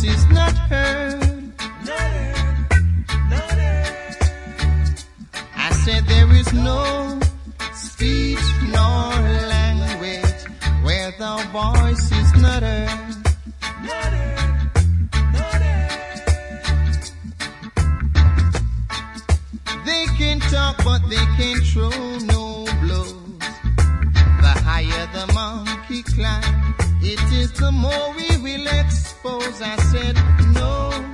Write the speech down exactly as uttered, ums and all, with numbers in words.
voice is not heard. I said there is no speech nor language where the voice is not heard. They can talk but they can't throw no blows. The higher the monkey climb, it is the more we will expose. I said no.